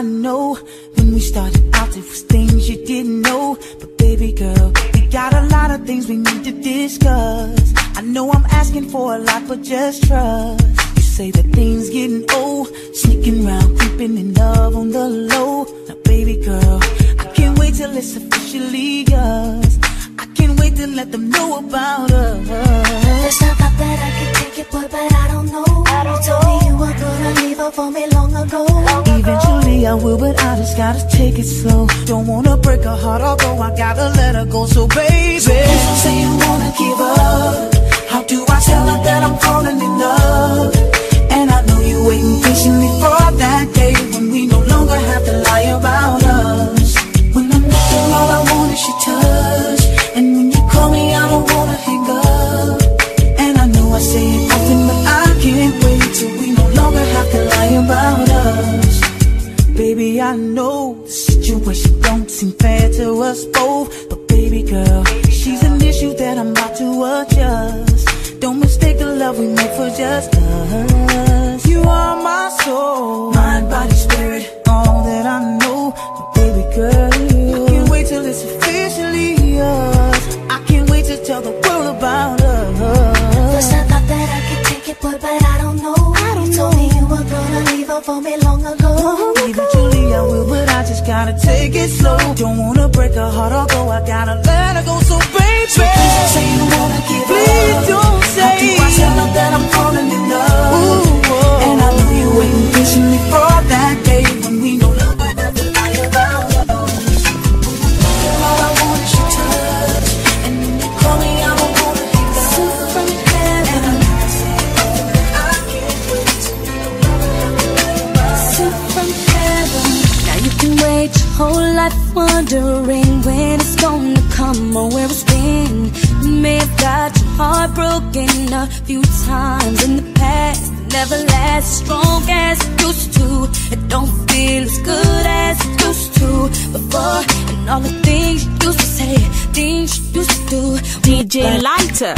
I know when we started out there was things you didn't know. But baby girl, we got a lot of things we need to discuss. I know I'm asking for a lot, but just trust. You say that things getting old, sneaking around, creeping in love on the low. Now baby girl, I can't wait till it's officially yours. I can't wait to let them know about us. There's no thought that I could take it, boy, but I don't know. You told me you were gonna leave her for me long ago. Eventually I will, but I just gotta take it slow. Don't wanna break her heart, although I gotta let her go. So baby, so please don't say you wanna give up. How do I tell her that I'm falling in love? And I know you're waiting patiently for that day when we no longer have to lie about us. When I'm with her, all I want is your touch. And when you call me, I don't wanna hang up. And I know I say it often, but I can't wait till we no longer have to lie about us. Baby, I know the situation don't seem fair to us both, but baby girl, she's an issue that I'm about to adjust. Don't mistake the love we made for just us. You are my soul, mind, body, spirit, all that I know. But baby girl, I can't wait till it's officially yours. I can't wait to tell the world about us. First I thought that I could take it, boy, but I don't know. You told me you were gonna leave her for me long ago. Eventually I will, but I just gotta take it slow. Don't wanna break her heart, although I gotta let her go. So baby, so please don't say you wanna give up. Please don't say. How do I tell her that I'm falling in love? Ooh, and I know you're waiting patiently for that day when we no longer have to lie about us. All I want is your touch, and when you call me, I don't wanna hang up. Sent from heaven, and I say I can't wait till we no longer have to lie about us. sent from heaven. Now you can wait your whole life wondering when it's gonna come or where it's been. You may have got your heart broken a few times in the past. It never lasts as strong as it used to. It don't feel as good as it used to before. And all the things you used to say, things you used to do. DJ Lighter.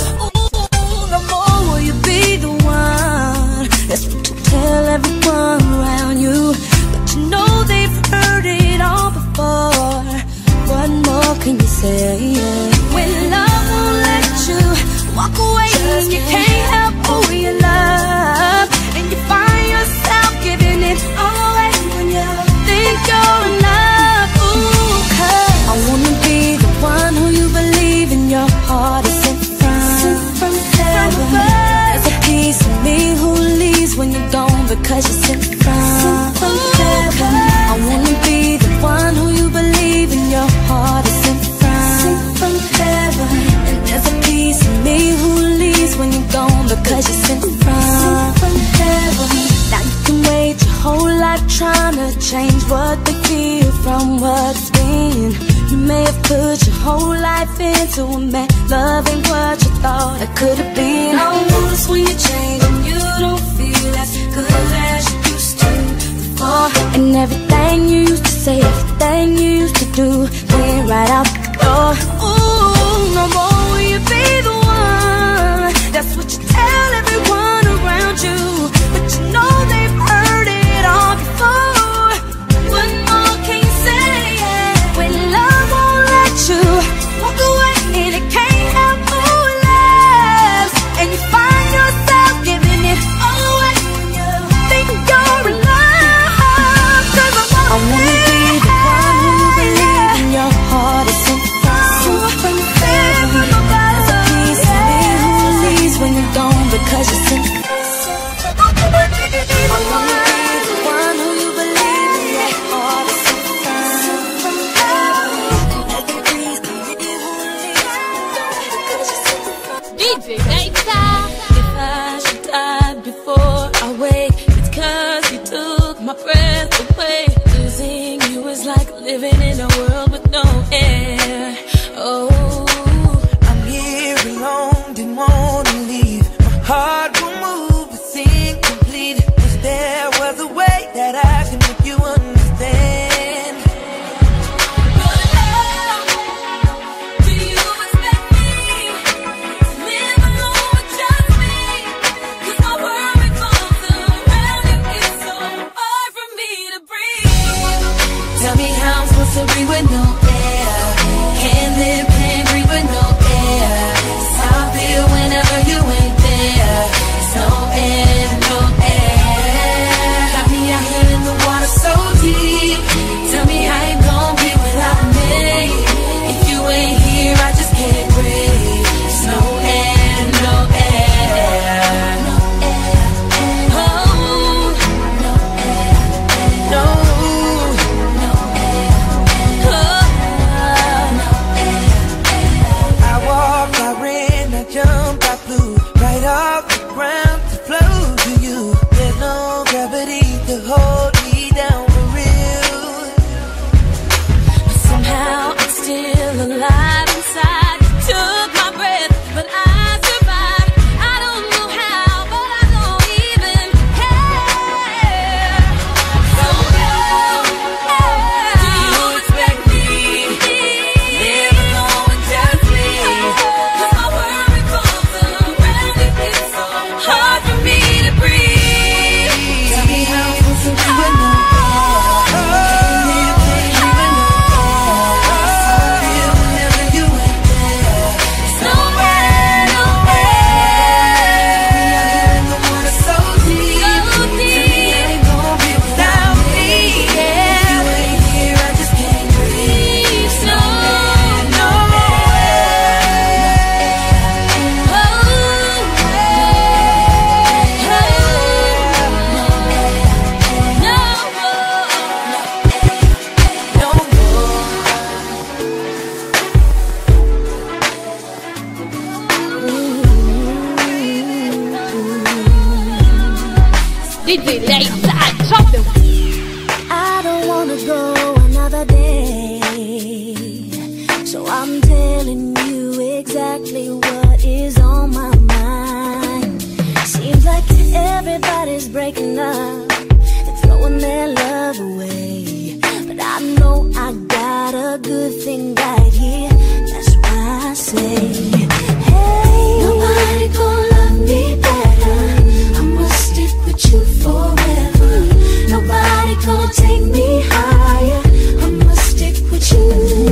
Ooh, no more will you be the one. That's what you tell everyone around you. But you know they've heard it all before. What more can you say? When love won't let you walk away and you can't help who you love, and you find yourself giving it all away when you think you're enough. Ooh, 'cause I wanna be the one who you believe in your heart is sent from heaven. There's a piece of me who leaves when you're gone because you're sent from heaven. I wanna be the one who you believe in your heart is sent from heaven. And there's a piece of me who leaves when you're gone because you're sent from heaven. Now you can wait your whole life trying to change what they feel from what's been. You may have put your whole life into a man, loving what you thought it could have been. I notice when you change and you don't feel as good as you used to before. And everything you used to say, everything you used to do went right out the door. Ooh, no more will you be the one. That's what you tell everyone around you. But you know they've heard it all before. What more can you say? When love won't let you walk away and it can't help who it loves, and you find yourself giving it all away when you think you're in love. 'Cause I wanna be the one who you believe in your heart is sent from heaven. There's a piece of me who leaves when you're gone because you're sent. I wanna be the one who you believe in your heart is sent from heaven. There's a piece of me who leaves because you're sent from DJ Lighter. If I should die before I wake, it's 'cause you took my breath away. Losing you is like living in a world with no air. Oh, I'm here alone, didn't wanna leave. My heart will move, it's incomplete. Is there was a way that I can make you understand? do you expect me to live alone with just me? 'Cause my world revolves around you, it's so hard for me to breathe. Tell me how I'm supposed to breathe with no air. Can't live, can't breathe with no air. It's how I feel whenever you ain't there. There's no air, no air. Got me out here in the water so deep. Tell me how you gon' be without me. If you ain't here, I just can't breathe. There's no air, no air. No air, oh, no air, no. No air, oh, no air. I walked, I ran, I jumped, I flew right off the ground to flow to you. There's no gravity to hold me down for real. But somehow I'm still alive inside. Took my breath, but I survived. I don't know how, but I don't even care. So do you expect me to live alone and just leave? 'Cause my world revolves around it. It's so hard for me to breathe. Tell me how I'm supposed to do it now. I don't wanna go another day, so I'm telling you exactly what is on my mind. Seems like everybody's breaking up and throwing their love away, but I know I got a good thing right here. That's why I say, hey, nobody gonna love me better. I'ma stick with you forever. Nobody gonna take me higher. I'ma stick with you.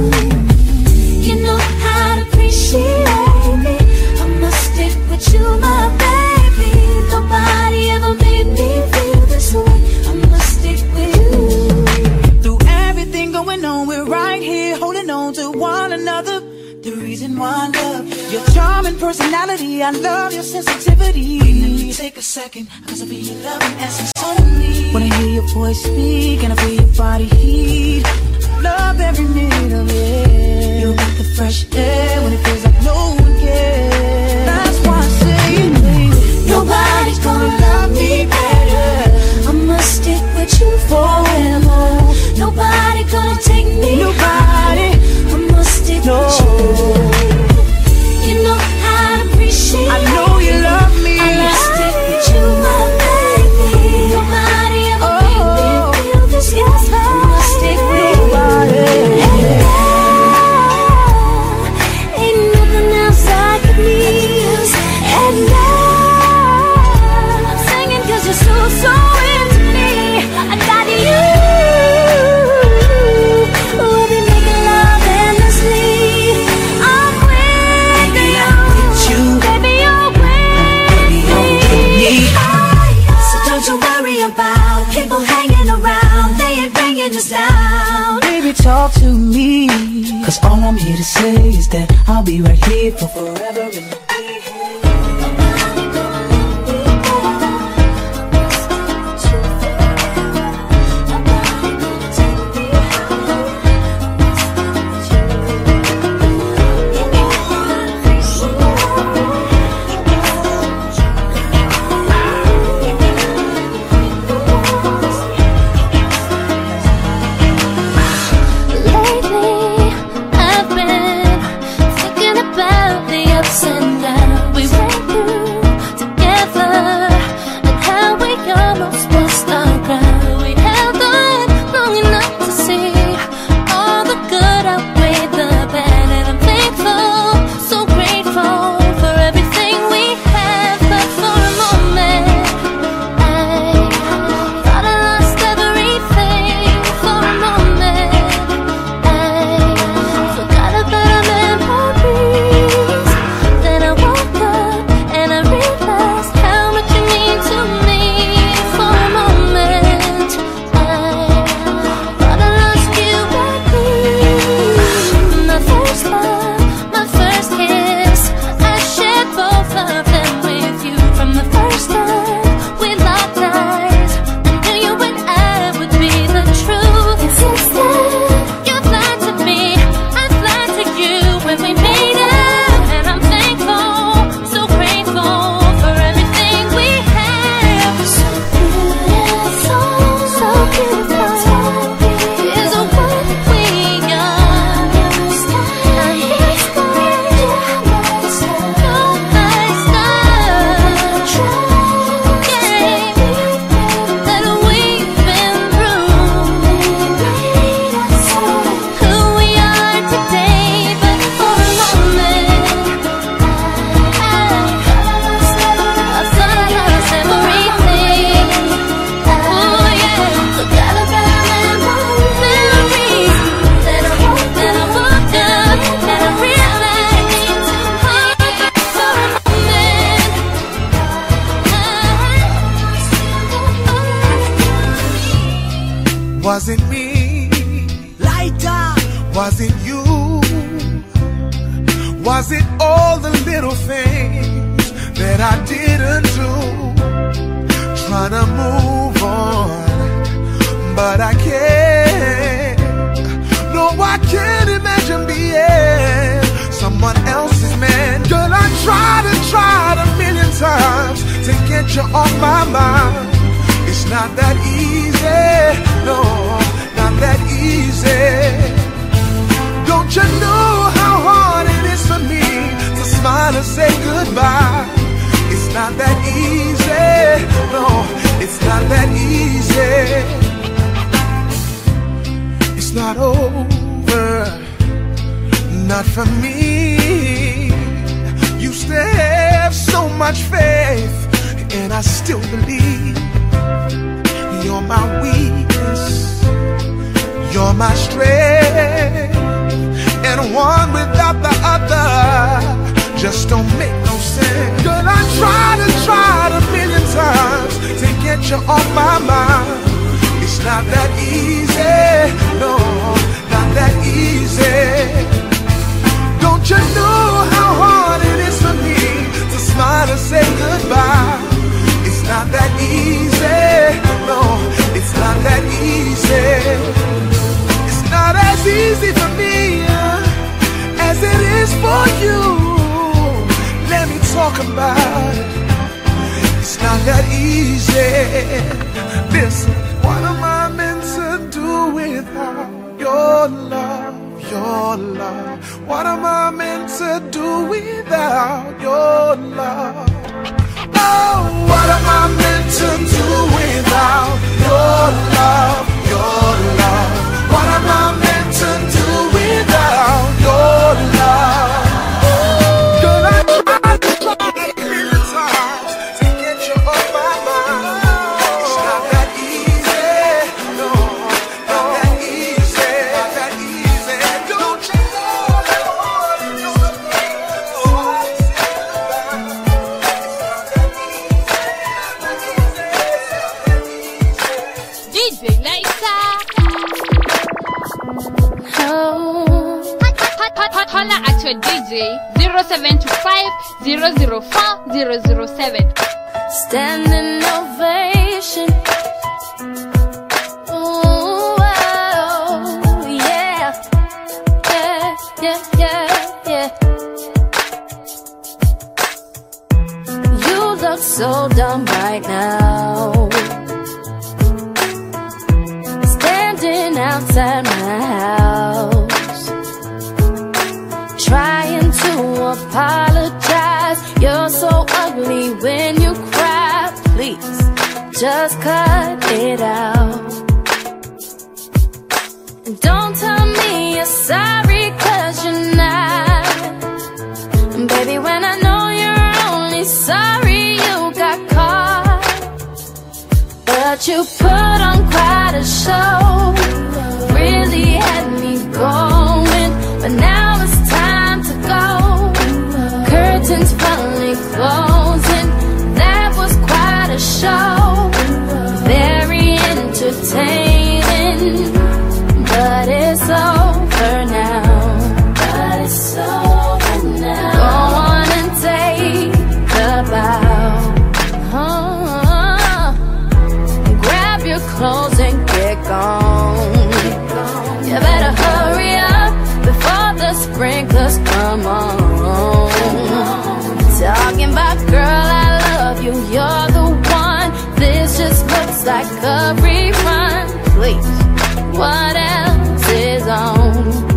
You know how to appreciate me. I'ma stick with you, my baby. Nobody ever made me feel this way. I'ma stick with you. Through everything going on, we're right here holding on to one another. The reason why I love your charming personality, I love your sensitivity. Take a second, 'cause I feel your loving essence only. When I hear your voice speak and I feel your body heat, love every minute of it. You're like the fresh air when it feels like no one cares. That's why I say, baby, nobody's gonna love me better. I'ma stick with you forever. Nobody gonna take me. Nobody. I'ma stick with you. You know how to appreciate. I know you love me. I'ma stick with you, my baby. Nobody ever made me feel this way. I'ma stick with you. Ain't nothing else I could need. And I'm singing 'cause you're so into me. I got you. We'll be making love endlessly. I'm with you. Baby, you're with me. So don't you worry about people hanging around. They ain't bringing us down. Baby, talk to me, 'cause all I'm here to say is that I'll be right here for forever and be Lately, I've been thinking about the ups and Was it me? Lighter. Was it you? Was it all the little things that I didn't do? Trying to move on, but I can't. No, I can't imagine being someone else's man. Girl, I tried a million times to get you off my mind. It's not that easy, no, not that easy. Don't you know how hard it is for me to smile and say goodbye? It's not that easy, no, it's not that easy. It's not over, not for me. Used to have so much faith, and I still believe. You're my weakness, you're my strength, and one without the other just don't make no sense. Girl, I tried a million times to get you off my mind. It's not that easy, no, not that easy. Don't you know how hard it is for me to smile and say goodbye? It's not that easy, no, it's not that easy. It's not as easy for me as it is for you. Let me talk about it. It's not that easy. Listen, what am I meant to do without your love, your love? What am I meant to do without your love? Oh, what am I meant to do without your love, your love? What am I meant to do without your love? Girl, I tried a million times to get you off my mind. It's not that easy, no, not that easy, not that easy. Don't you know that all you know the DJ Lighter. Holla at your DJ 0725 004 007. Standing ovation. Ooh, oh, yeah. Yeah, yeah, yeah, yeah. You look so dumb right now. Standing outside my house, trying to apologize. You're so ugly when you cry. Please, just cut it out. And don't tell me you're sorry, 'cause you're not. And baby, when I know you're only sorry you got caught, but you put on quite a show. Really had me going, but now it's time to go. Curtains finally closing. That was quite a show. Very entertaining, but it's over now. But it's over now. Go on and take a bow. Grab your clothes and get gone. You better hurry up before the sprinklers come on. Talking about, girl, I love you, you're the one. This just looks like a rerun. Please, what else is on?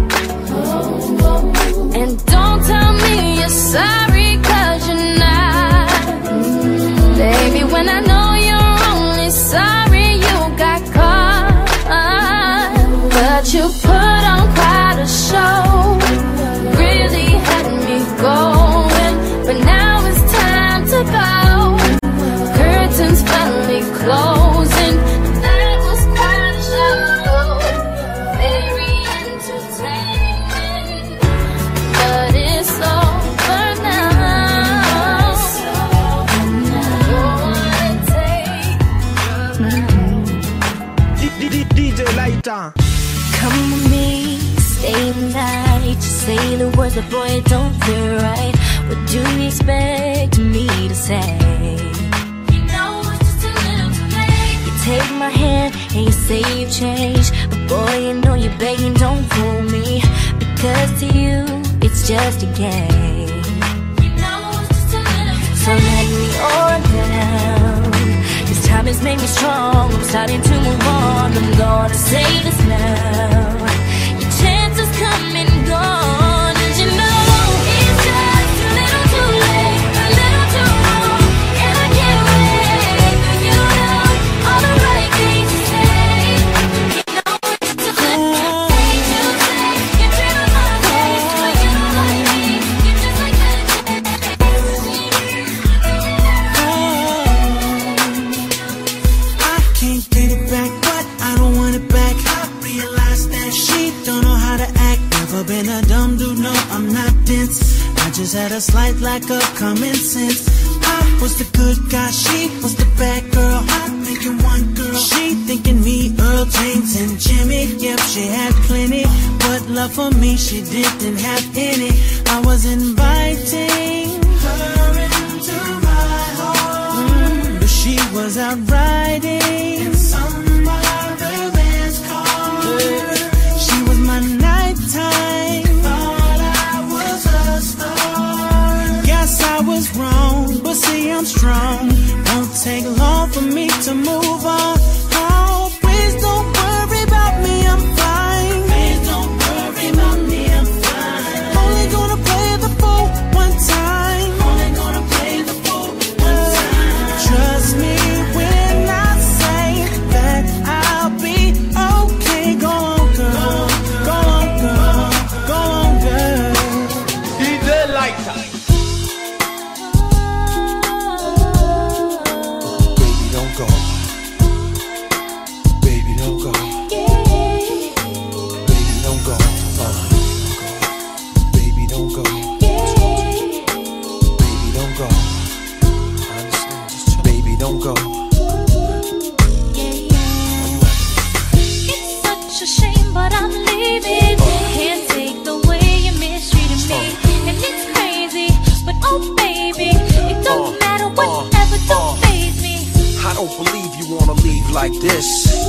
And don't tell me you're sorry, 'cause you're not. Baby, when I know you're only sorry you got caught, but you put on quite a show. Really had me going, but now it's time to go. Curtains finally closing. That was quite a show. Very entertaining, but it's over now. Go on and take DJ Lighter. Come with me, stay the night. Just say the words, but boy, it don't feel right. What do you expect me to say? You know it's just a little too late. You take my hand and you say you've changed, but boy, you know you're begging, don't fool me. Because to you, it's just a game. You know it's just a little too late. So let me on down. This time has made me strong. I'm starting to move on. I'm gonna say this now. Your chance has come and gone. And you know it's just a little too late, a little too wrong. And I can't wait for you to know all the right things to say. You know it's just a little things you say. You dream of my face, but you don't like me. You're just like that. I can't get it back, but I don't want it back. I realize that she don't know how to act. Never been a dumb dude, no, I'm not dense. I just had a slight lack of common sense. I was the good guy, she was the bad girl. I'm thinking one girl, she thinking me, Earl, James, and Jimmy. Yep, she had plenty, but love for me she didn't have any. I was inviting her into my home, but she was out riding in some other man's car. She was my nighttime, thought I was a star. Guess I was wrong, but see I'm strong. Won't take long for me to move on. Oh, please don't worry about me, I'm fine. Please don't worry about me, I'm fine. Only gonna play the fool one time. Only gonna play the fool one time. Trust me when I say that I'll be okay. Go on, girl. Go on, girl. Go on, girl. DJ Lighter. Baby, don't go. Baby, don't go. Baby, don't go. Baby, don't go. Baby, don't go. I understand. Just chill. Baby, don't go. It's such a shame, but I'm leaving. Can't take the way you mistreated me. And it's crazy, but oh baby, it don't matter whatever, don't faze me. I don't believe you wanna leave like this.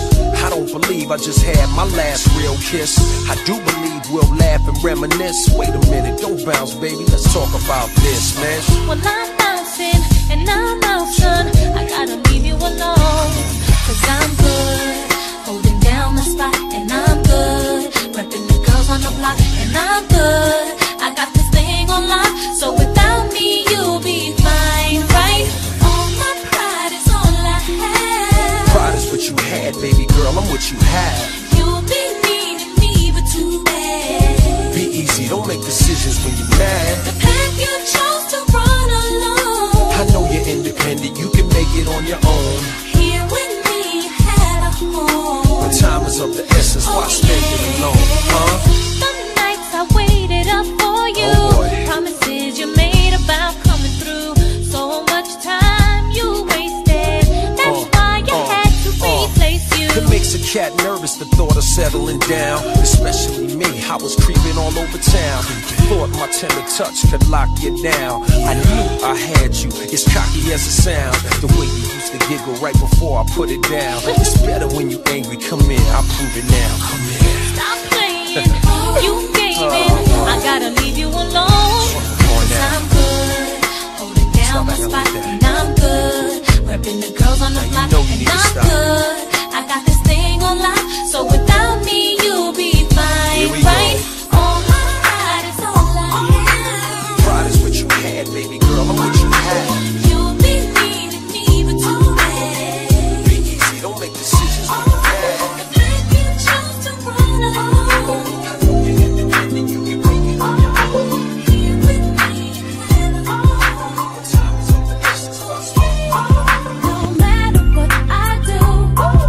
I don't believe I just had my last real kiss. I do believe we'll laugh and reminisce. Wait a minute, don't bounce, baby. Let's talk about this, man. Well, I'm bouncing and I'm out, son. I gotta leave you alone. Cause I'm good, holding down the spot, and I'm good, repping the girls on the block, and I'm good. I got this thing on lock, so without me you'll be fine, right? All my pride is all I have. Pride is what you had, baby girl. I'm what you have. You'll be needing me, but too bad. Be easy, don't make decisions when you're mad. The path you chose to run alone. I know you're independent, you can make it on your own. Here with me, you had a home. But time is of the essence, why spend it alone, huh? The nights I waited up for you, Oh, boy. promises you made about coming through. So much time you wasted. That's why you had to replace you. It makes a cat nervous, the thought of settling down. Especially me, I was creeping all over town. Thought my tender touch could lock you down. I knew I had you, it's cocky as it sound. The way you used to giggle right before I put it down. It's better when you angry, come in, I'll prove it now. Come here. Stop playing, you gave in. I gotta leave you alone. Cause I'm good, holding down my spot, and I'm good, repping the girls on the block, know you and need to I'm stop. good. I got this thing on lock, so without me you'll be fine, Here we go. right? All my pride is all I have. Pride is what you had, baby girl, I'm what you have. You'll be needing me, but too bad. Be easy, don't make decisions when you're mad. The path you chose to run alone. You're independent, you can make it on your own. Here with me, you had a home. Time is of the essence, why spend it alone? No matter what I do,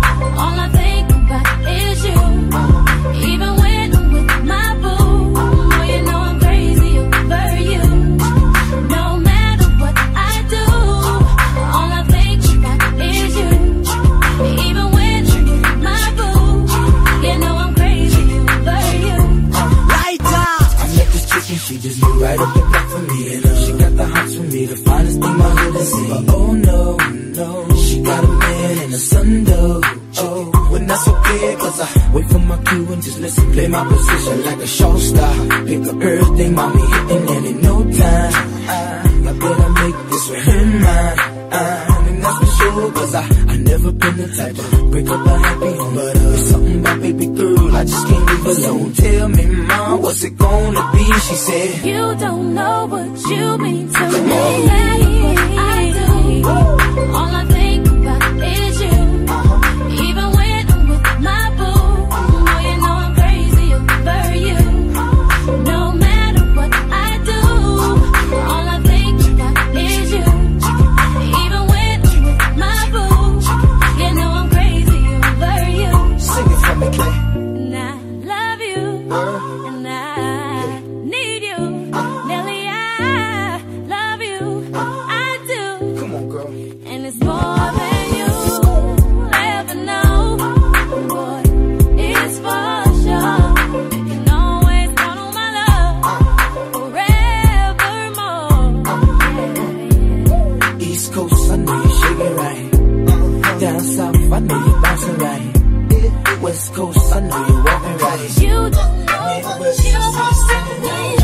and just listen. Play my position like a show star. Pick up everything, mommy hitting, and in no time I better make this with her mine. And that's for sure, cause I never been the type to break up a happy home. But there's something about baby girl, I just can't leave alone. Tell me, mom, what's it gonna be? She said, you don't know what you mean to me. What I do, all I think about is you. Even when I'm with my boo, oh, you know I'm crazy over you. No matter what I do, all I think about is you. Even when I'm with my boo, you know I'm crazy over you. Sing it for me, Clay. And I love you, and I need you. Nelly, I love you, I do. Come on, girl. And it's more than you'll ever know. Boy, it's for sure. You can always count on my love forevermore. Yeah. East Coast, I know you shaking right. Down south, I know you bouncing right. West Coast, I know you walking right. You don't know what you want to me.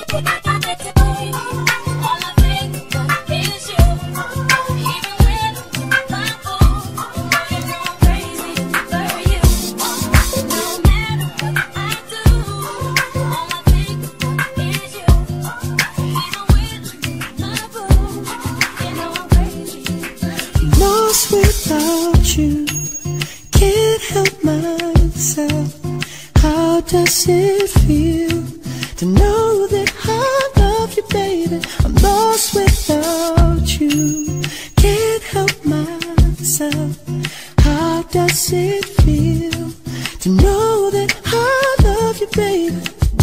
All I think about is you. Even when I'm with my boo, you know I'm crazy for you. No matter what I do, all I think about is you. Even when I'm with my boo, you know I'm crazy. Lost without you, can't help myself. How does it feel to know that I love you, baby? I'm lost without you, can't help myself. How does it feel to know that I love you, baby?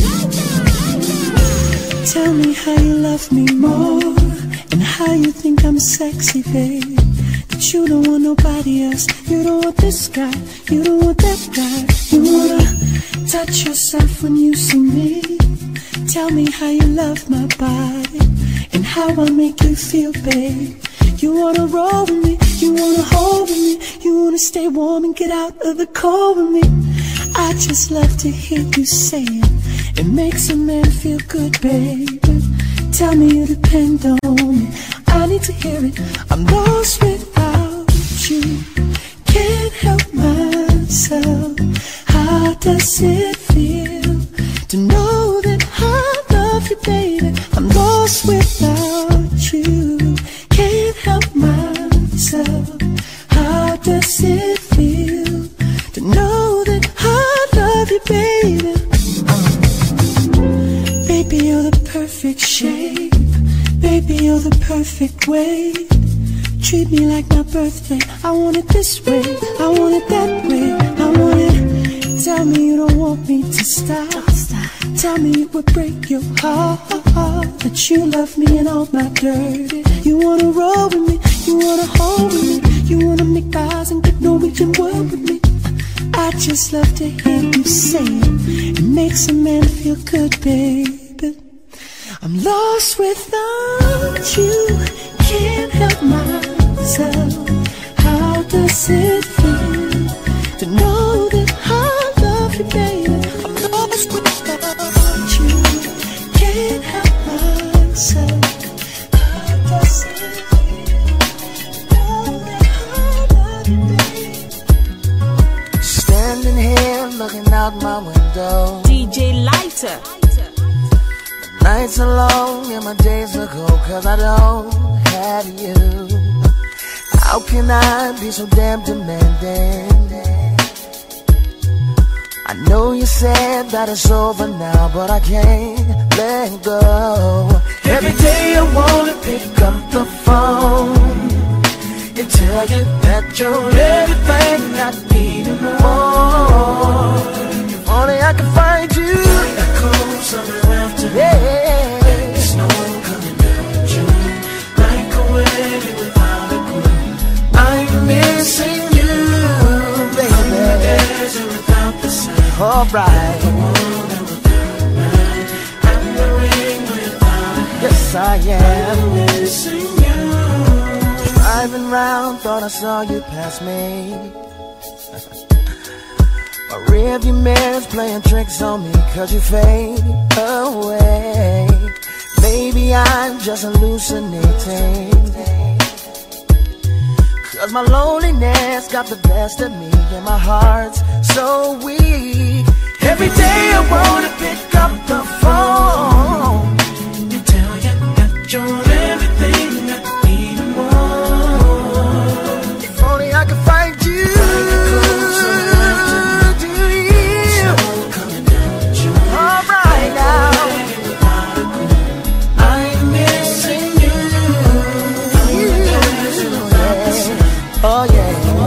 Tell me how you love me more, and how you think I'm sexy, babe. That you don't want nobody else, you don't want this guy, you don't want that guy. You wanna touch yourself when you see me. Tell me how you love my body, and how I make you feel, babe. You wanna roll with me, you wanna hold with me, you wanna stay warm and get out of the cold with me. I just love to hear you say it, it makes a man feel good, baby. Tell me you depend on me, I need to hear it. I'm lost without you, can't help myself. How does it feel to know that I love you, baby? I'm lost without you, can't help myself. How does it feel to know that I love you, baby? Baby, you're the perfect shape. Baby, you're the perfect way. Treat me like my birthday. I want it this way, I want it that way, I want it. Tell me you don't want me to stop. Tell me it would break your heart that you love me and all my dirty. You wanna roll with me, you wanna hold with me, you wanna make eyes and get Norwegian word with me. I just love to hear you say it, it makes a man feel good, baby. I'm lost without you, can't help myself. How does it feel to know that I love you, baby? I'm lost without you, can't help myself. How does it feel to know that I love you, baby? Standing here looking out my window, DJ Lighter. nights are long and my days are cold, cause I don't have you. How can I be so damn demanding? I know you said that it's over now, but I can't let go. Every day I wanna pick up the phone and tell you that you're everything I need and more. If only I could find you. Echoes of the afternoon. Yeah. Snow coming down in June, like a wedding without a groom. I'm missing you, baby. The desert without the sun. Alright. The woman without a mind, and the ring without a hand. Yes, I am. I'm missing you. Driving round, thought I saw you pass me. My rearview mirror's playing tricks on me, cause you fade away. Maybe I'm just hallucinating, cause my loneliness got the best of me, and my heart's so weak. Every day I wanna pick up the phone and tell you that you're everything I need and want. If only I could find you. All right now, I'm missing you. Oh yeah.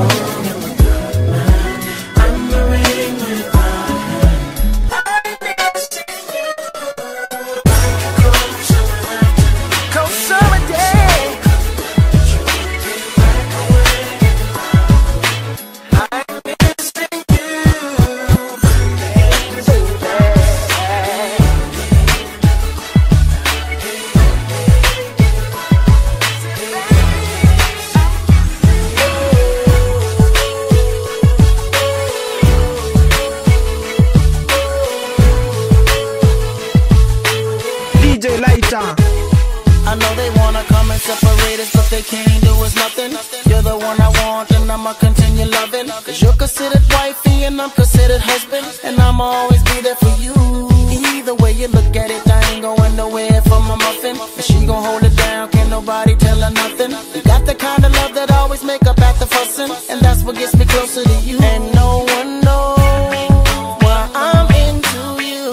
I know they wanna come and separate us, but they can't do us nothing. You're the one I want and I'ma continue loving, cause you're considered wifey and I'm considered husband, and I'ma always be there for you. Either way you look at it, I ain't going nowhere for my muffin, and she gon' hold it down, can't nobody tell her nothing. You got the kind of love that always make up after fussing, and that's what gets me closer to you. And no one knows why I'm into you,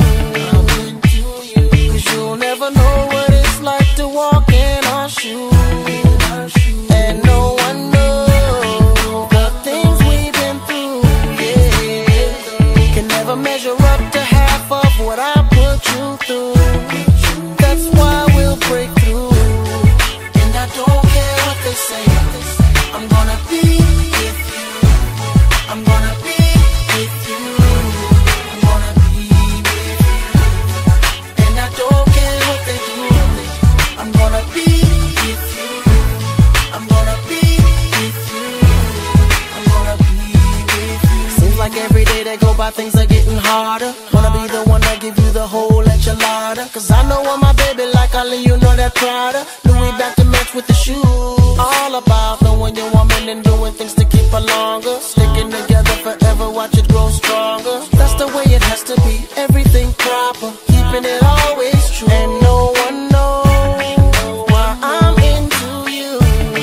cause you'll never know what it's like to walk in our shoes. And no one knows the things we've been through, yeah, can never measure up to half of what I put you through. That's why we'll break through, and I don't care what they say, I'm gonna be with you, I'm gonna be with you, I'm gonna be with you, and I don't care what they do, I'm gonna be with you, I'm gonna be with you, I'm gonna be with you. Seems like every day that go by things are getting harder. Wanna be the one that give you the whole enchilada, cause I know what my baby like, I'll let you know that Prada Louis back to match with the shoes. All about knowing your woman and doing things to keep her longer, sticking together forever, watch it grow stronger. That's the way it has to be, everything proper, keeping it always true. And no one knows why I'm into you,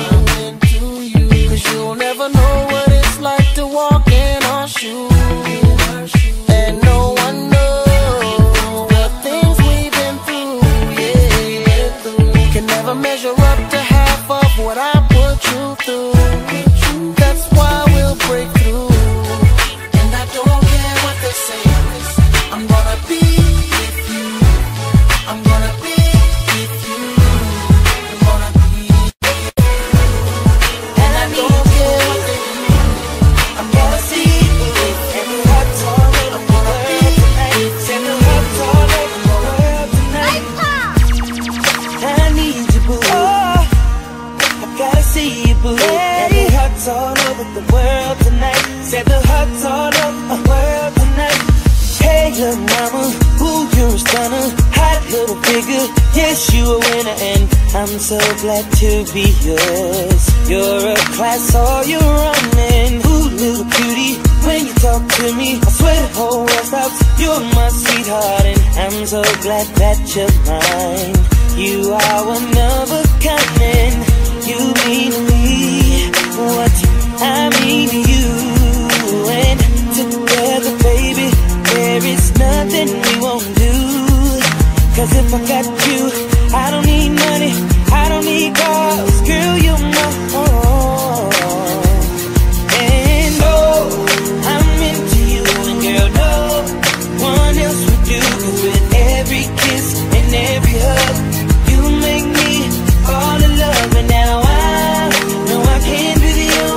cause you'll never know what it's like to walk in our shoes. And no one knows the things we've been through, yeah, can never measure up to half of what I put you through. That's why we'll break through, and I don't care what they say, I'm gonna be with you, I'm gonna be with you, I'm gonna be with you, and I don't care what they do, I'm gonna see with you, and what's all over the world tonight, and what's all over the world tonight. I need you, boo. I gotta see you, boo. And the hearts all over the world tonight. Said the hearts all over the world tonight. Hey, little mama, ooh, you're a stunner, hot little figure. Yes, you a winner, and I'm so glad to be yours. You're a class, all you're running. Ooh, little cutie, when you talk to me, I swear the whole world stops. You're my sweetheart, and I'm so glad that you're mine. You are one of a kind, and you mean to me what I mean to you. And together, baby, there is nothing we won't do. Cause if I got you, I don't need money, I don't need cars. Girl, you're my own. And oh, I'm into you, and girl, no one else would do. Cause with every kiss and every hug, you make me fall in love. And now I know I can't be the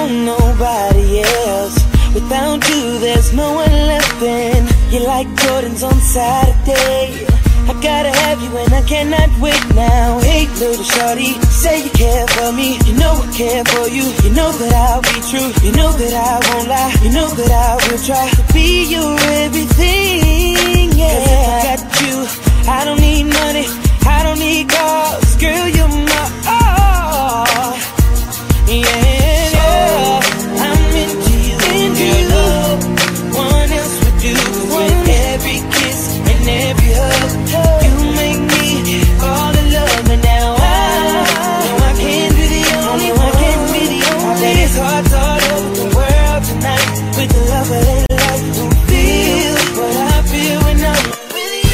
want nobody else. Without you, there's no one left. And you're like Jordans on Saturday. I gotta have you and I cannot wait now. Hey, little shorty, say you care for me. You know I care for you. You know that I'll be true. You know that I won't lie. You know that I will try to be your everything. Yeah. 'Cause if I got you, I don't need money. I don't need cars. Girl, you're my all. Yeah, I'm into you. Girl, love, one else would do. With every kiss and every hug, you make me fall in love. And now I know I can't be the only one. I can't be the only. There's hearts all over the world tonight with the love of their life. Who feels what I feel when I'm with you?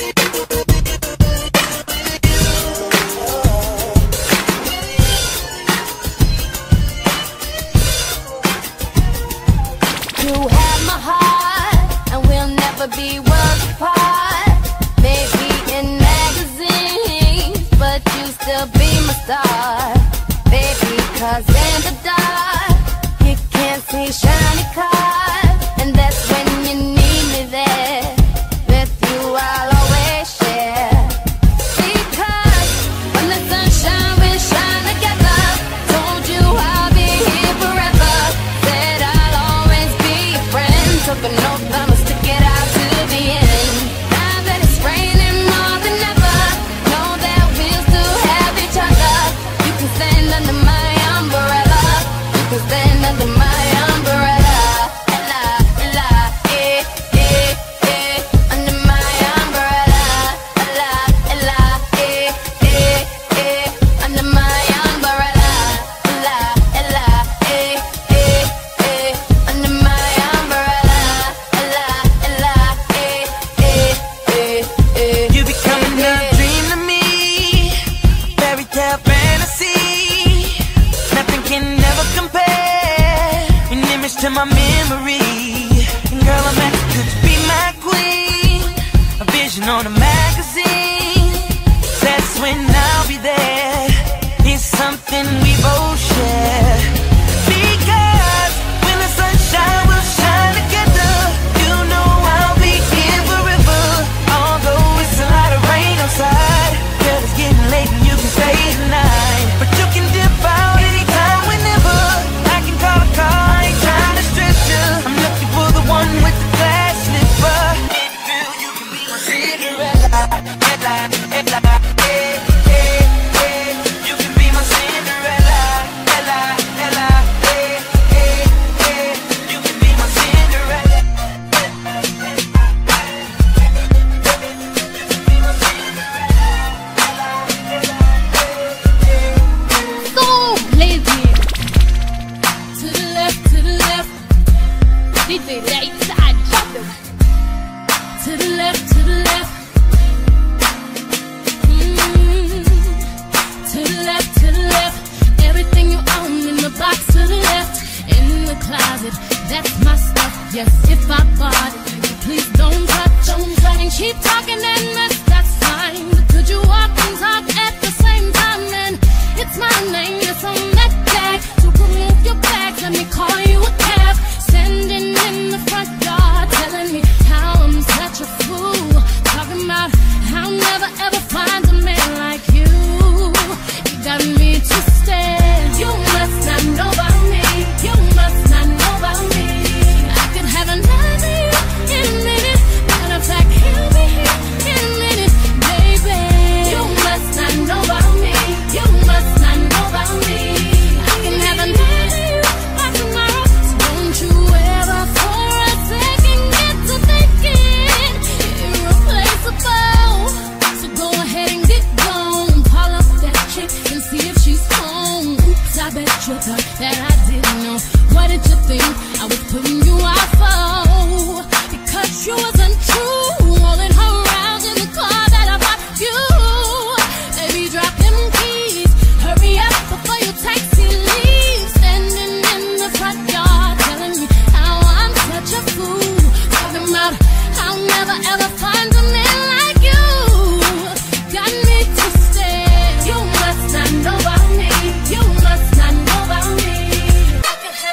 You have my heart, and we'll never be worlds apart. Maybe in magazines, but you still be my star. Baby, 'cause in the dark, you can't see shiny cars. And that's when you need me there. With you I'll always share. Because when the sunshine will shine together, told you I'll be here forever. Said I'll always be your friend. Took an oath, I'ma stick it out to the end. Now that it's raining more than ever, know that we'll still have each other. You can stand under my umbrella. You can stand under my umbrella. Ella, Ella, eh, eh, eh. Under my umbrella. Ella, Ella, eh, eh, eh. Under my umbrella. Ella, Ella, eh, eh, eh. Under my umbrella. Ella, Ella, eh, eh, eh, eh. You becoming a dream to me, fairy tale fantasy. Nothing can ever compare, an image to my memory. And girl, I'm asking you to be my queen, a vision on a magazine. That's when I'll be there. It's something we both share. Because when the sunshine will shine together, you know I'll be here forever. Although it's a lot of rain outside, girl, it's getting late and you can stay tonight. But you can dip out anytime, whenever. I can call a car, I ain't trying to stress you. I'm looking for the one with the glass slipper. And girl, you can be my Cinderella. Ella, Ella, eh, eh, eh. You can be my Cinderella. Ella, Ella, eh, eh, eh. You can be my Cinderella. So blazing. To the left, to the left, DJ Lightside, drop them. to the left, to the left. To the left, to the left. Everything you own in the box to the left. In the closet, that's my stuff. Yes, if I bought it, please don't touch. And keep talking and that's fine. But could you walk and talk at the same time? And it's my name that's on that tag. So remove your bags, let me call you a cab. Standing in the front yard, telling me how I'm such a fool. Talking about how I'll never ever find a man like you. You got me twisted. You must not know about me. You must not know about me. I could have another you in a minute. Matter of fact, he'll be here in a minute, baby. You must not know about me. You must not know about me. I can have another you by tomorrow. So don't you ever for a second get to thinking irreplaceable. So go ahead and get gone. Call up that chick and see if she's home. Oops, I bet you thought that I didn't know. What did you think I was putting you out for? Because you wasn't true. Rolling her around in the car that I bought you. Baby, drop them keys. Hurry up before your taxi leaves. Standing in the front yard, telling me how I'm such a fool. Talking about how I'll never ever find a man like you. Got me twisted. You must not know about me. You must not know about me. I could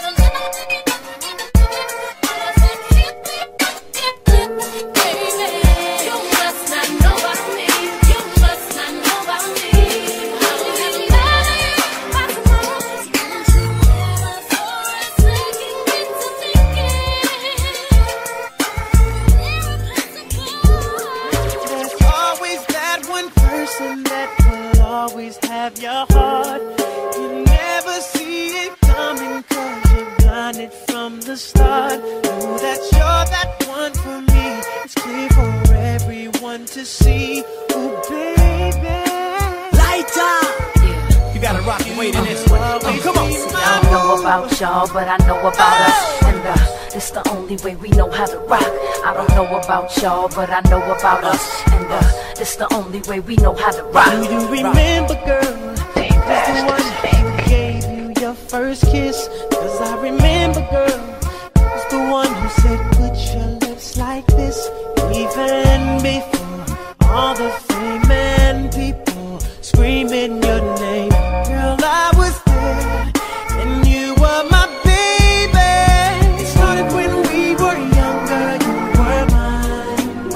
it from the start. Know that you're that one for me. It's clear for everyone to see. Oh, baby. Lighter. Yeah. You gotta rock your weight in this one. Come on. See, I don't know about y'all, but I know about us. And it's the only way we know how to rock. I don't know about y'all, but I know about us. And it's the only way we know how to rock. Do you remember, girl? That's the one who gave you your first kiss. Cause I remember, girl, was the one who said put your lips like this. Even before all the fame and people screaming your name. Girl, I was there and you were my baby. It started when we were younger, you were mine.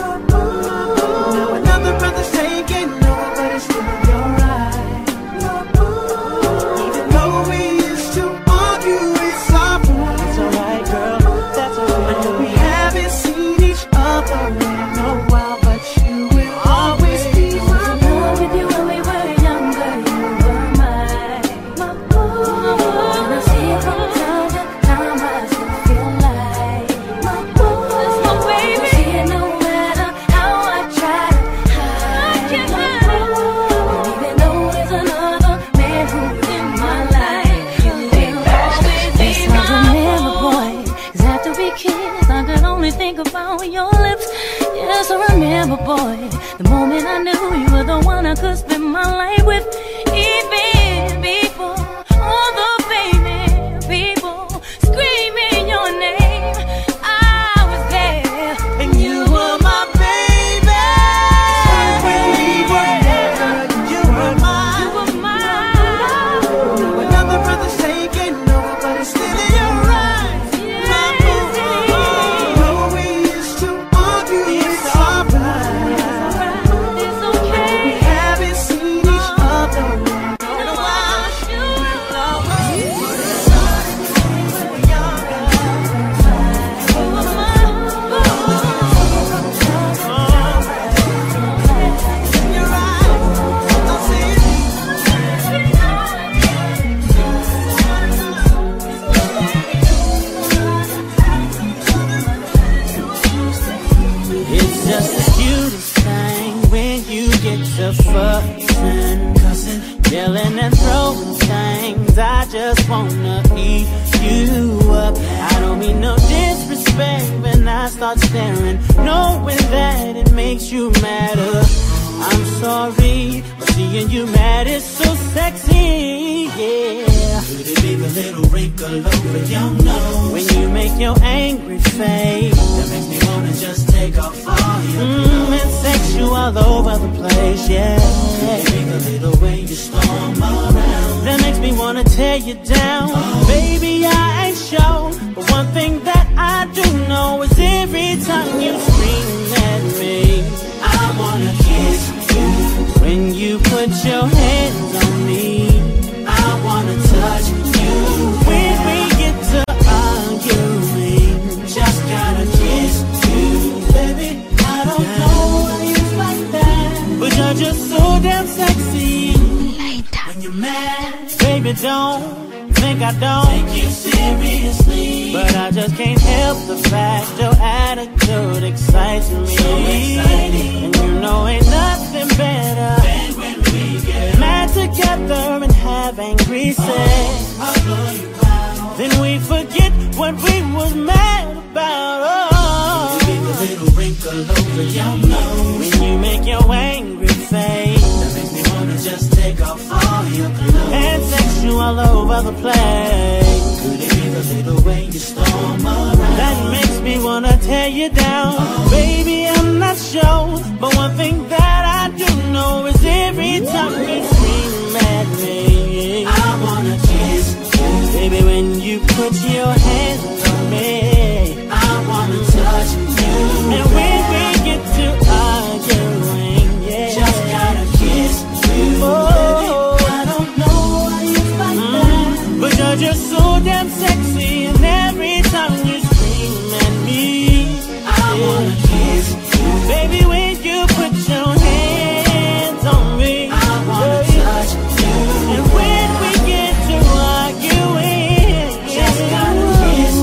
Now another brother's taking over, but it's still in your eyes. Even though we used to argue, it's alright. It's alright, girl, that's alright. I know we haven't seen each other in a while, but you will always be my love with you when we were younger, you were mine. And I see it from time to time, I still feel like my baby. See it no matter how I try to hide. And even though there's another man who's in my life, you will always be mine. Remember, boy, 'cause after we kissed, I could only think about your lips. Yes, I remember, boy, the moment I knew you were the one I could spend my life with. Even before all the famous people screaming your name, I was there, and you were my baby. When we were younger, you were mine. you were mine. Now another brother's taking over, but it's still in your eyes. My boo. Though we used to argue, it's alright. It's okay. We haven't seen each other in a while. It's just the cutest thing when you get to fussing, cussing, yelling and throwing things. I just wanna eat you up. I don't mean no disrespect when I start staring, knowing that it makes you madder. I'm sorry, but seeing you mad is so sexy, yeah. Could it be the little wrinkle over your nose when you make your angry face that makes me wanna just take off all your clothes and sex you all over the place, yeah. Could it be the little way you storm around that makes me wanna tear you down? Baby, I ain't sure, but one thing that I do know is every time you scream at me, I wanna kiss you. When you put your hands on me, I wanna touch you. When we get to arguing, just gotta kiss you. Baby, I don't know why it's like that, but you're just so damn sexy. When you're mad, baby, don't think I don't take you seriously, but I just can't help the fact your attitude excites me. So exciting. And you know ain't nothing better than when we get mad together and have angry sex. I'll blow you out. Then we forget what we was mad about. Oh, you get the little wrinkle over your nose when you make your angry face that makes me wanna just take off all your clothes and sex you all over the place. Could it be the little way you storm around that makes me wanna tear you down? Baby, I'm not sure, but one thing that I do know is every time you scream at me, I wanna kiss you. Baby, when you put your hands on me, I wanna touch you. And when we get to arguing, yeah, just gotta kiss you. Oh, I don't know why you like that, but you're just so damn sexy. And every time you scream at me, I wanna kiss you. Baby, when you put your hands on me, I wanna touch you. And when we get to arguing, just gotta kiss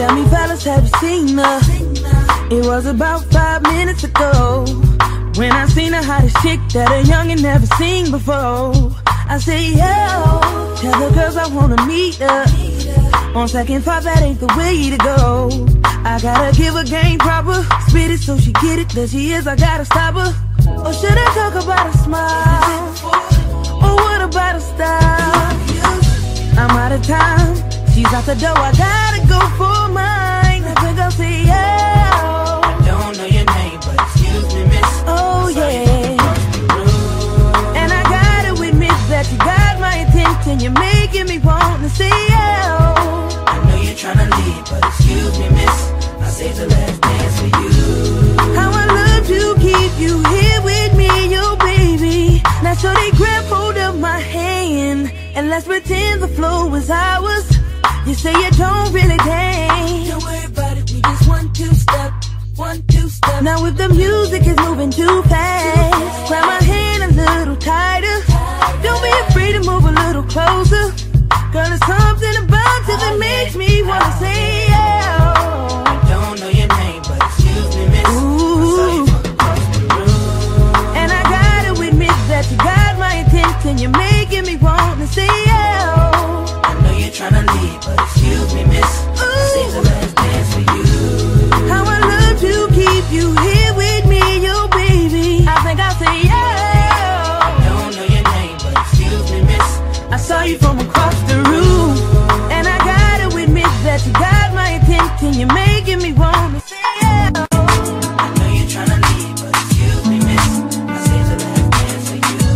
Tell me fellas, have you seen her? It was about 5 minutes ago when I seen the hottest chick that a youngin' never seen before. I say, yo, tell the girls I wanna meet her. On second thought, that ain't the way to go. I gotta give her game proper, spit it so she get it. There she is, I gotta stop her. Or should I talk about a smile? Or what about a style? I'm out of time, she's out the door, I gotta go for mine. I think I'll say, yo, I don't know your name, but excuse me, miss. Oh yeah. And I gotta admit that you got my attention. You're making me want to say, yo. I know you're tryna leave, but excuse me, miss. I saved the last dance for you. How I love to keep you here with me, yo baby. Now so they grab hold of my hand and let's pretend the flow is ours. You say you don't really dance. Don't worry about it, we just 1, 2 step, 1, 2 step. Now if the music is moving too fast, grab my hand a little tighter. Don't be afraid to move a little closer. Girl, there's something about you that makes me wanna say, yeah. I don't know your name, but excuse me, miss. Ooh. And I gotta admit that you got my attention. You're making me want to say, yeah. I know you're tryna leave, but excuse me, miss. I saved the last dance for you. How I love to keep you here with me, yo baby. I think I'll say, yeah. I don't know your name, but excuse me, miss. I saw you from across the room, and I gotta admit that you got my attention. You're making me want to say, yeah. I know you're tryna leave, but excuse me, miss. I saved the last dance for you.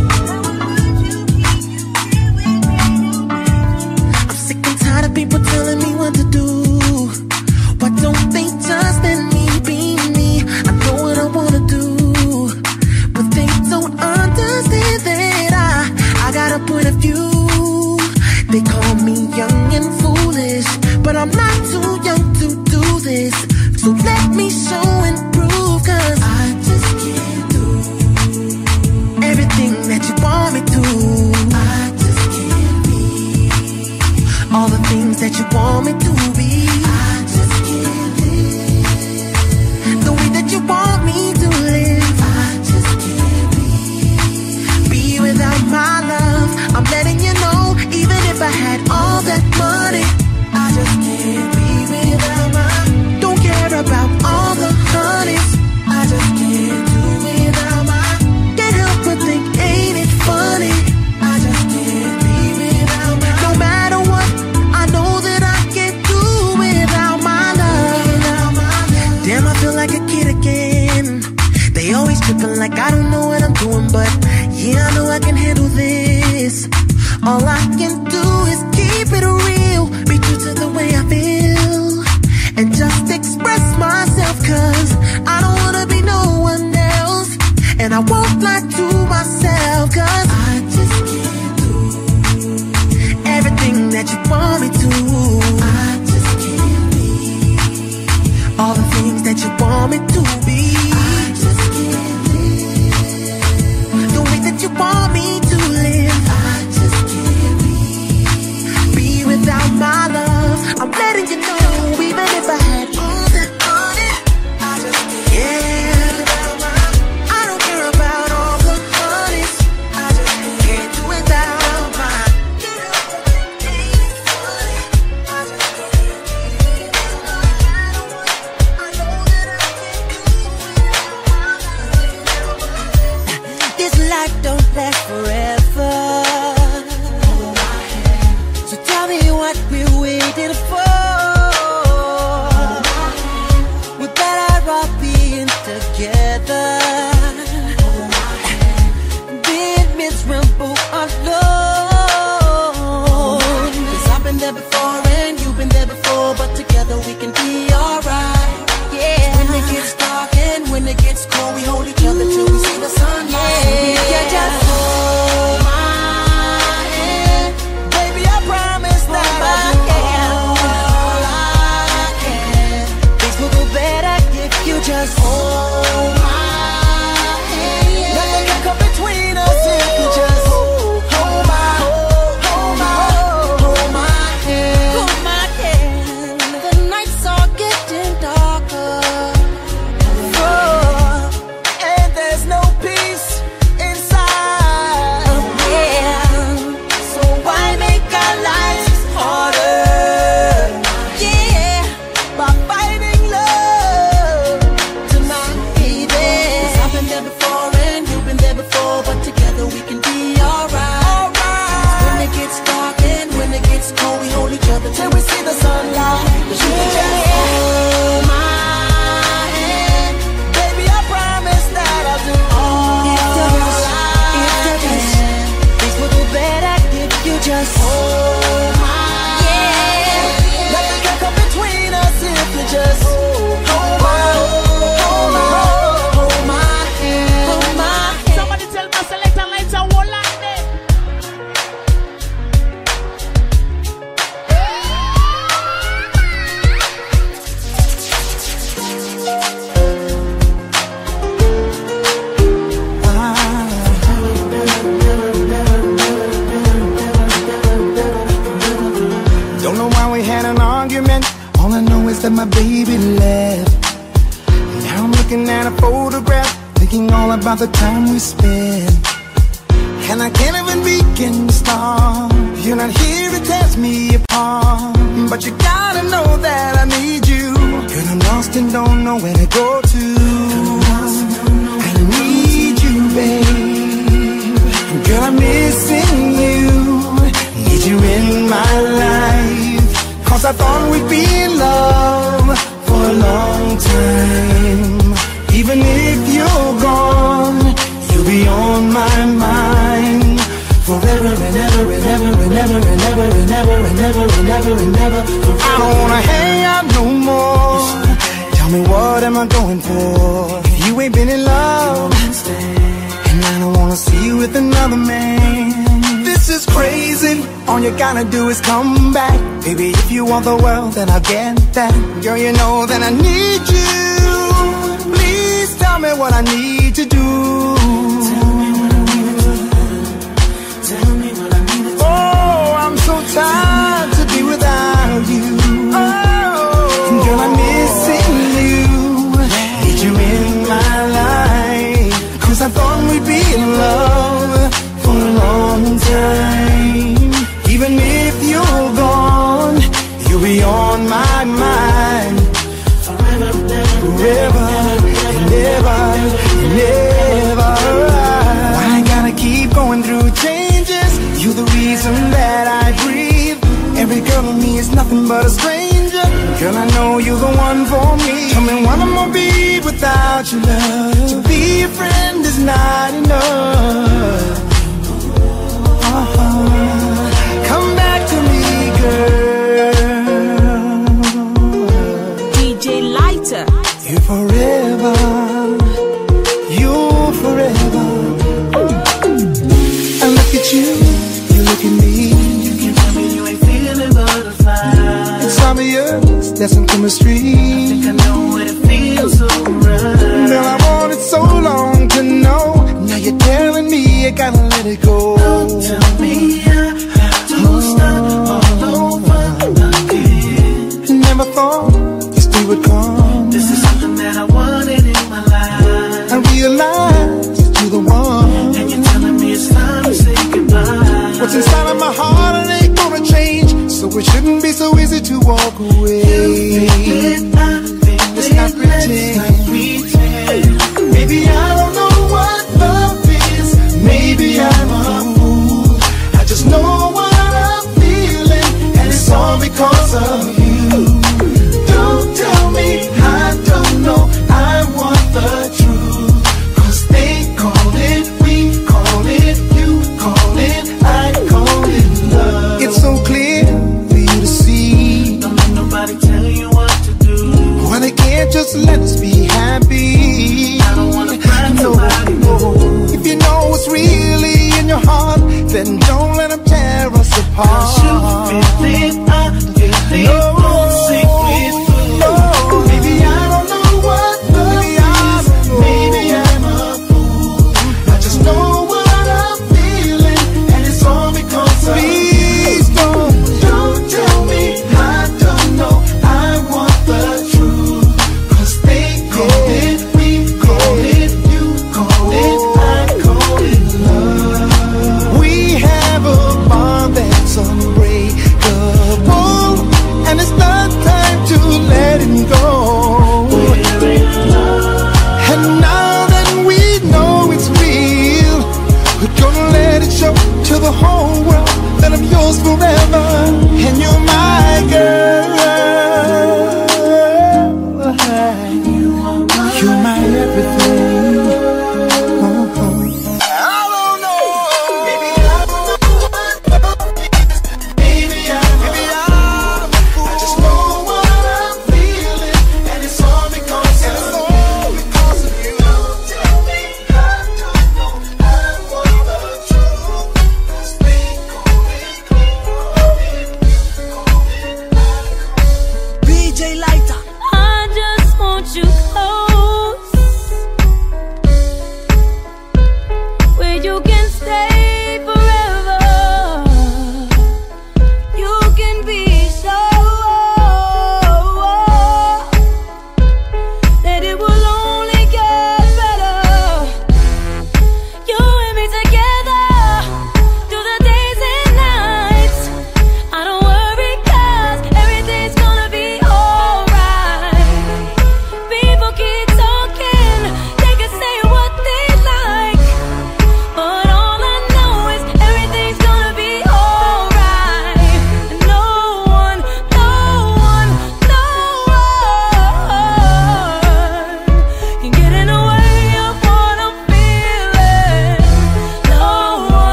I'm sick and tired of people telling me what to do. Why don't they just let me be me? I know what I wanna do, but they don't understand that I got a point of view. They call me young and foolish, but I'm not too young to do this. So let me show and prove, cause I just can't do everything that you want me to. I just can't be all the things that you want me to be. I just can't live the way that you want me to live. I just can't be without my love. I'm letting you know, even if I had all that money, I just can't be without my. Don't care about all the honeys. I just can't do without my. Can't help but think, ain't it funny? I just can't be without my. No matter what, I know that I can't do without my love. Damn, I feel like a kid again. They always tripping like I don't know what I'm doing, but yeah, I know I can handle this. All I can do is keep it real, be true to the way I feel, and just express myself, cause I don't wanna be no one else. And I won't lie to myself, cause I just can't do everything that you want me to. I just can't be all the things that you want me to be. I just can't live the way that you want me to live. I just can't be without my love. I'm letting you know, even if I had that my baby left. Now I'm looking at a photograph, thinking all about the time we spent. And I can't even begin to start. You're not here to tear me apart, but you gotta know that I need you. Girl, I'm lost and don't know where to go to. I need you, babe. Girl, I'm missing you. Need you in my life. Cause I thought we'd be in love for a long time. Even if you're gone, you'll be on my mind. Forever and ever and ever and ever and ever and ever and ever and ever and ever. I don't wanna hang out no more. Tell me what am I going for? If you ain't been in love, and I don't wanna see you with another man. This is crazy. All you gotta do is come back. Baby, if you want the world, then I'll get that. Girl, you know that I need you. Please tell me what I need to do. So tired to be without you. Oh, girl, I'm missing you. Need you in my life. Cause I thought we'd be in love for a long time. Even if you're gone, you'll be on my mind. Forever and ever and ever. Why I gotta keep going through changes? You're the reason that I breathe. Every girl to me is nothing but a stranger. Girl, I know you're the one for me. Tell me what I'm gonna be without your love. To be a friend is not enough. Come back to me, girl. DJ Lighter. You're forever. You're forever. I look at you. Look at me. You can tell me you ain't feeling butterflies. It's obvious there's some chemistry. I think I know what it feels so right. Girl, I wanted so long to know. Now you're telling me I gotta let it go. Don't tell me I have to start all over again. Never thought this day would come. This is something that I wanted in my life. I realized that you're the one. And you're telling me it's time to say goodbye. What's inside of my heart, it ain't gonna change. So it shouldn't be so easy to walk away. Let's not pretend. Maybe I don't know what love is. Maybe I'm a fool. I just know what I'm feeling, and it's all because of you. Don't tell me I don't know. I want the truth. Cause they call it, we call it, you call it, I call it love. It's so clear for you to see. Don't let nobody tell you what to do. Well, they can't just let us be happy. I don't wanna cry nobody. No. If you know what's really in your heart, then don't let them tear us apart. Cause you feel it, I feel it. No. Maybe I don't know what love is. Maybe I'm a fool. I just know what I'm feeling, and it's all because of you. Please don't tell me I don't know. I want the truth. Cause they call it, we call it, you call it, I call it love. We have a bond that's unbreakable.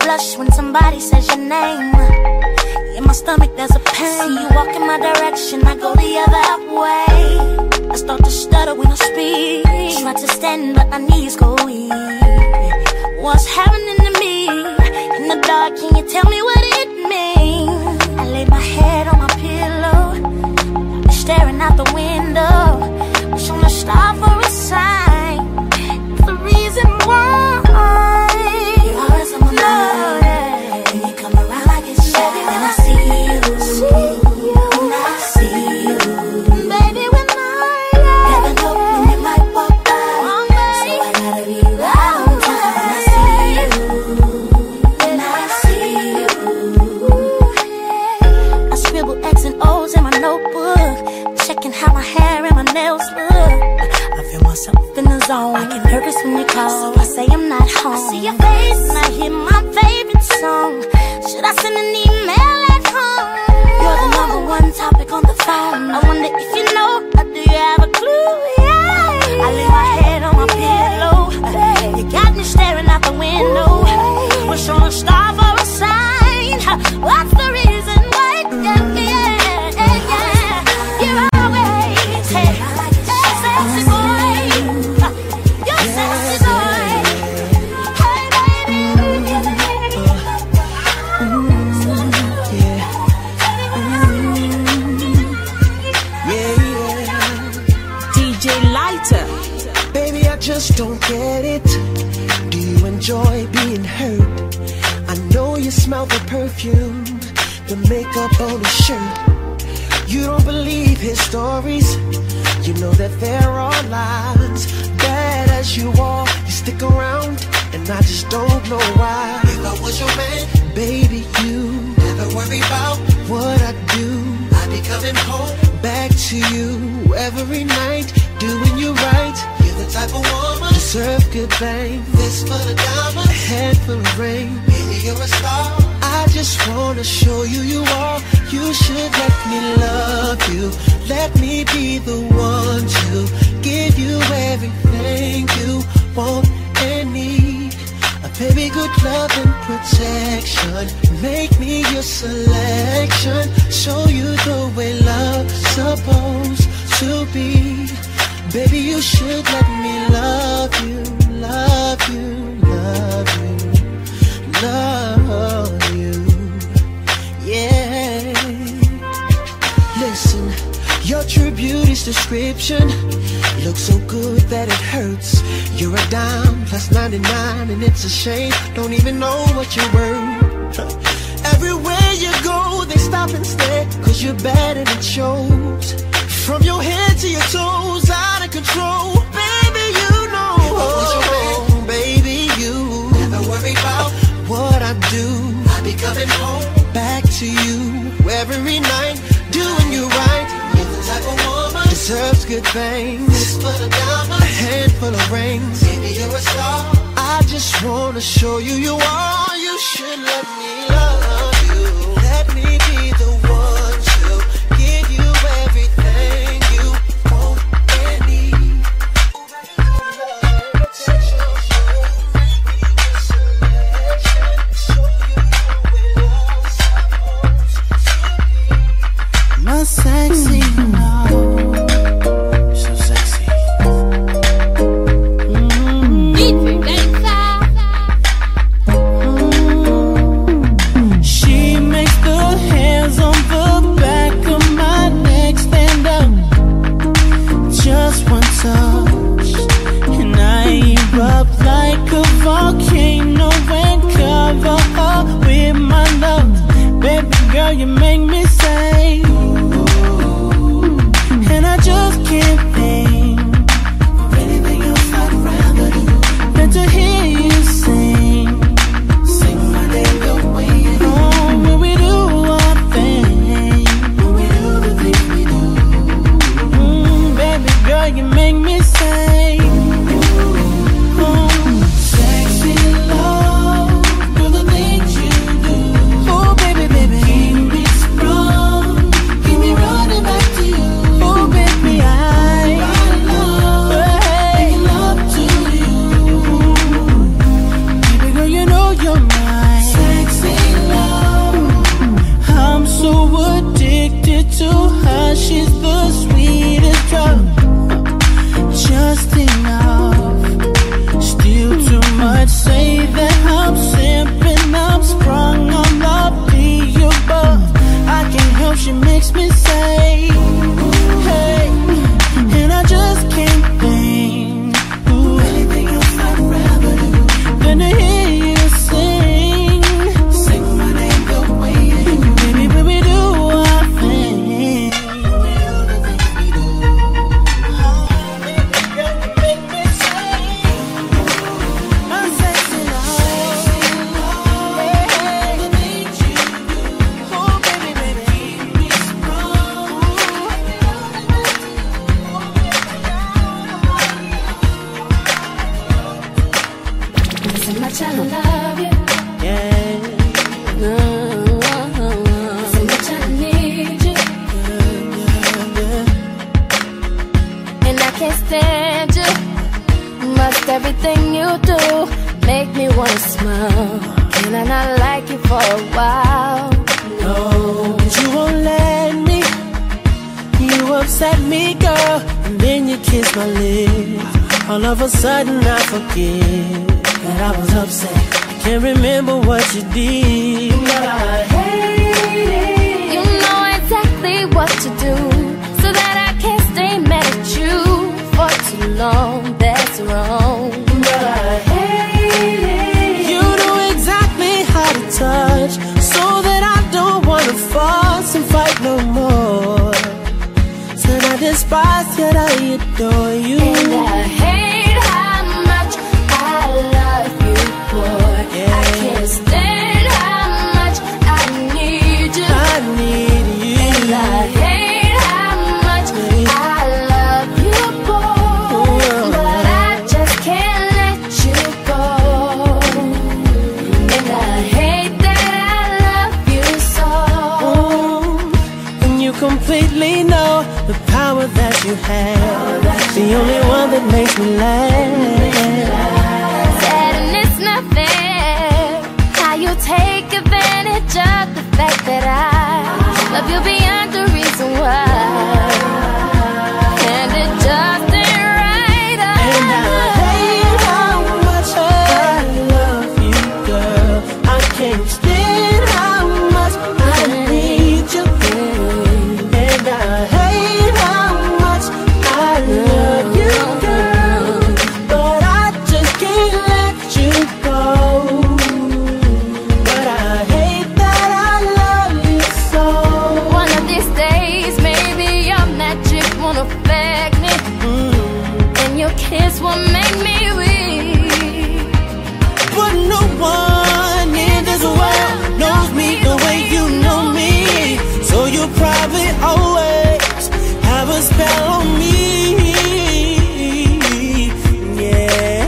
blush when somebody says your name. In my stomach there's a pain. See you walk in my direction, I go the other way. I start to stutter when I speak. Try to stand but my knees go weak. What's happening to me? In the dark, can you tell me what it means? I lay my head on my pillow, staring out the window, wish on a star for a sign. The reason why you're always on my mind. When you come around, I get shy. When I see you, when I see you, baby, when I never know when you might walk by, so I gotta be right on time. When I see you, when I see you, I scribble X and O's in my notebook, checking how my hair and my nails look. I feel myself in the zone. I get nervous when you call, so I say I'm not home. I see your face and I hear my favorite song. Should I send an email at home? You're the number one topic on the phone. I wonder if you know, or do you have a clue? Yeah. I lay my head on my pillow. You got me staring out the window. Wish on a star for a sign. What's the reason why? You're always sexy boy. You're sexy boy. Hey Yeah. DJ Lighter. Baby, I just don't get it. Do you enjoy being hurt? I know you smell the perfume, the makeup on his shirt. You don't believe his stories. You know that there are lies. Bad as you are, you stick around, and I just don't know why. If I was your man, baby, you never worry about what I do. I'd be coming home back to you every night, doing you right. You're the type of woman deserve good fame. This full of diamonds, a head full of rain. Baby, you're a star. I just wanna show you you are. You should let me love you. Let me be the one to give you everything you want and need. A baby, good love and protection. Make me your selection. Show you the way love's supposed to be. Baby, you should let me love you, love you, love you, love you. Yeah. Listen, your true beauty's description looks so good that it hurts. You're a dime plus 99, and it's a shame. Don't even know what you're worth. Everywhere you go, they stop and stare, 'cause you're bad and it shows. From your head to your toes, out of control. Baby, you know. Oh, baby, you never worry about what I do. I'll be coming home back to you every night, doing you right. You're the type of woman deserves good things. This full of diamonds, a handful of rings. Baby, you're a star. I just wanna show you you are. You should let me love you. Let me be the one to give you everything you want and need. My sexy, So sexy. she makes the hands on the back of my neck stand up. Just one touch, and I erupt like a volcano and cover up with my love. Baby girl, you make me say, and I just can't think of anything else I'd rather do than to hear you sing my name the way you do. Oh, when we do our thing, when we do the things we do. Baby girl, you make me say, sexy love, girl, the things you do. Oh, baby, baby, keep me sprung, keep me running back to you. Oh, baby, I might say that I'm simping, I'm sprung on the feel, but I can't help, she makes me say, hey, and I just can't think. Ooh, anything else I'd rather do than to hear you sing my name the way you do. Baby, baby, do our thing. Make me say, I'm sexy now. So much I love you. Yeah. So much I need you. And I can't stand you. Must everything you do make me wanna smile. Can I not like you for a while? No, but you won't let me. You upset me, girl, and then you kiss my lips. All of a sudden I forget that I was upset. I can't remember what you did, but I hate it. You know exactly what to do, so that I can't stay mad at you for too long. That's wrong, but I hate it. You know exactly how to touch, so that I don't wanna fuss and fight no more. Said I despise, yet I adore you. and I hate how much I love you, boy. Yeah. I can't stand how much I need you. I need you. And I hate how much I love you, boy. But I just can't let you go. And I hate that I love you so. And you completely know the power that you have. The only one that makes me laugh. Said and it's not fair how you take advantage of the fact that I love you beyond the reason why. And it just ain't right. And I hate how much I love you, girl. I can't stand how much I need you. And I hate how much I love you, girl. But I just can't let you go. But I hate that I love you so. One of these days, maybe your magic won't affect me, and your kiss will make me weak. But no one in this world knows me the way you know me. So you probably always have a spell on me. Yeah.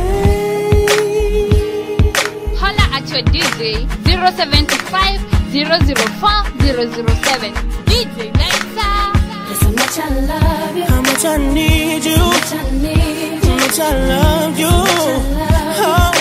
Holla at your DJ 075 004 007. DJ Lighter. There's so much I love you. How much I need you. How much I need you. How much I love you. How much I love you. Oh.